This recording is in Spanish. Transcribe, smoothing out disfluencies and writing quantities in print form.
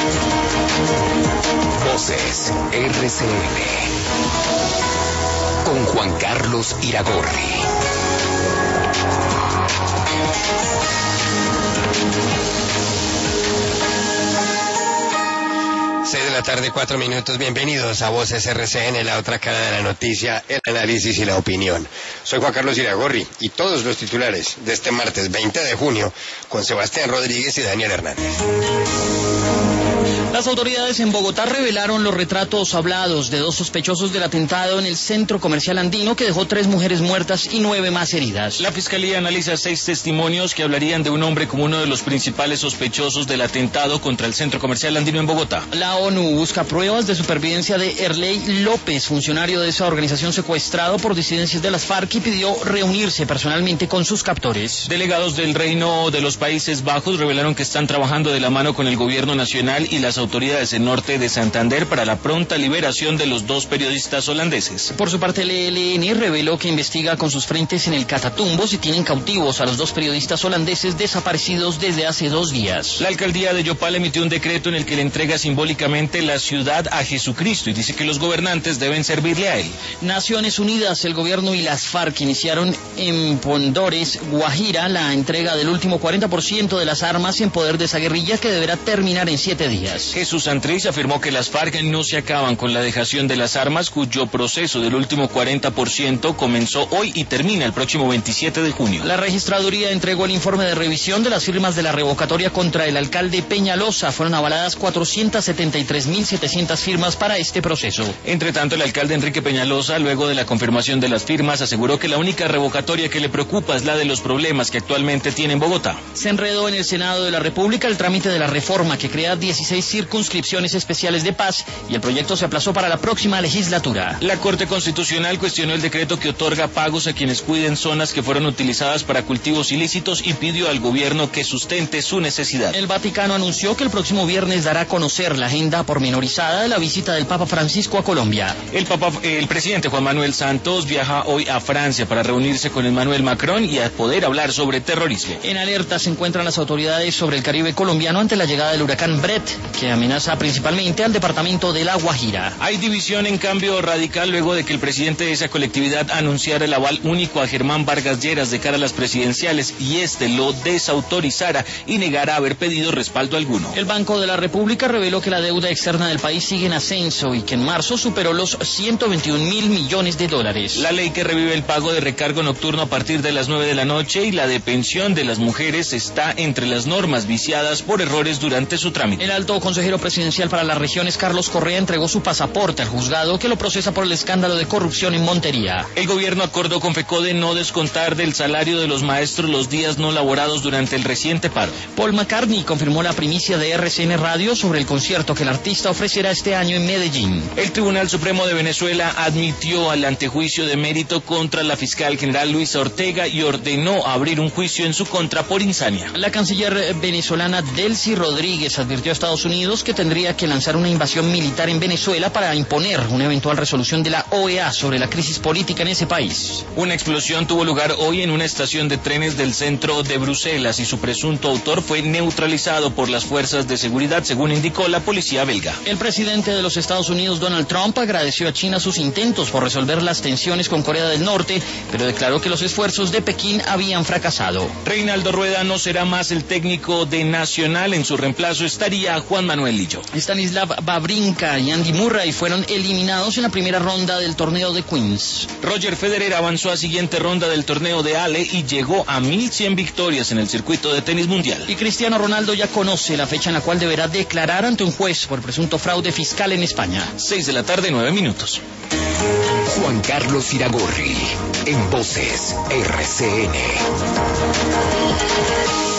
Voces RCN con Juan Carlos Iragorri. Seis de la tarde, 4 minutos. Bienvenidos a Voces RCN, la otra cara de la noticia, el análisis y la opinión. Soy Juan Carlos Iragorri y todos los titulares de este martes 20 de junio con Sebastián Rodríguez y Daniel Hernández. Las autoridades en Bogotá revelaron los retratos hablados de 2 sospechosos del atentado en el centro comercial andino que dejó 3 mujeres muertas y 9 más heridas. La Fiscalía analiza 6 testimonios que hablarían de un hombre como uno de los principales sospechosos del atentado contra el centro comercial andino en Bogotá. La ONU busca pruebas de supervivencia de Erley López, funcionario de esa organización secuestrado por disidencias de las FARC, y pidió reunirse personalmente con sus captores. Delegados del Reino de los Países Bajos revelaron que están trabajando de la mano con el gobierno nacional y las autoridades en norte de Santander para la pronta liberación de los 2 periodistas holandeses. Por su parte, el ELN reveló que investiga con sus frentes en el Catatumbo si tienen cautivos a los 2 periodistas holandeses desaparecidos desde hace 2 días. La alcaldía de Yopal emitió un decreto en el que le entrega simbólicamente la ciudad a Jesucristo y dice que los gobernantes deben servirle a él. Naciones Unidas, el gobierno y las FARC iniciaron en Pondores, Guajira, la entrega del último 40% de las armas en poder de esa guerrilla, que deberá terminar en 7 días. Jesús Santrich afirmó que las FARC no se acaban con la dejación de las armas, cuyo proceso del último 40% comenzó hoy y termina el próximo 27 de junio. La registraduría entregó el informe de revisión de las firmas de la revocatoria contra el alcalde Peñalosa. Fueron avaladas 473.700 firmas para este proceso. Entre tanto, el alcalde Enrique Peñalosa, luego de la confirmación de las firmas, aseguró que la única revocatoria que le preocupa es la de los problemas que actualmente tiene en Bogotá. Se enredó en el Senado de la República el trámite de la reforma que crea 16 circunscripciones especiales de paz, y el proyecto se aplazó para la próxima legislatura. La Corte Constitucional cuestionó el decreto que otorga pagos a quienes cuiden zonas que fueron utilizadas para cultivos ilícitos y pidió al gobierno que sustente su necesidad. El Vaticano anunció que el próximo viernes dará a conocer la agenda pormenorizada de la visita del Papa Francisco a Colombia. El presidente Juan Manuel Santos viaja hoy a Francia para reunirse con Emmanuel Macron y a poder hablar sobre terrorismo. En alerta se encuentran las autoridades sobre el Caribe colombiano ante la llegada del huracán Brett, que amenaza principalmente al departamento de La Guajira. Hay división en Cambio Radical luego de que el presidente de esa colectividad anunciara el aval único a Germán Vargas Lleras de cara a las presidenciales y este lo desautorizara y negara haber pedido respaldo alguno. El Banco de la República reveló que la deuda externa del país sigue en ascenso y que en marzo superó los 121.000 millones de dólares. La ley que revive el pago de recargo nocturno a partir de las 9 de la noche y la de pensión de las mujeres está entre las normas viciadas por errores durante su trámite. El alto consejero presidencial para las regiones, Carlos Correa, entregó su pasaporte al juzgado que lo procesa por el escándalo de corrupción en Montería. El gobierno acordó con FECODE no descontar del salario de los maestros los días no laborados durante el reciente paro. Paul McCartney confirmó la primicia de RCN Radio sobre el concierto que el artista ofrecerá este año en Medellín. El Tribunal Supremo de Venezuela admitió al antejuicio de mérito contra la fiscal general Luisa Ortega y ordenó abrir un juicio en su contra por insania. La canciller venezolana Delcy Rodríguez advirtió a Estados Unidos que tendría que lanzar una invasión militar en Venezuela para imponer una eventual resolución de la OEA sobre la crisis política en ese país. Una explosión tuvo lugar hoy en una estación de trenes del centro de Bruselas y su presunto autor fue neutralizado por las fuerzas de seguridad, según indicó la policía belga. El presidente de los Estados Unidos, Donald Trump, agradeció a China sus intentos por resolver las tensiones con Corea del Norte, pero declaró que los esfuerzos de Pekín habían fracasado. Reinaldo Rueda no será más el técnico de Nacional, en su reemplazo estaría Juan Manuel Lillo. Stanislav Wawrinka y Andy Murray fueron eliminados en la primera ronda del torneo de Queens. Roger Federer avanzó a siguiente ronda del torneo de Ale y llegó a 1.100 victorias en el circuito de tenis mundial. Y Cristiano Ronaldo ya conoce la fecha en la cual deberá declarar ante un juez por presunto fraude fiscal en España. 6 de la tarde, 9 minutos. Juan Carlos Iragorri, en Voces RCN.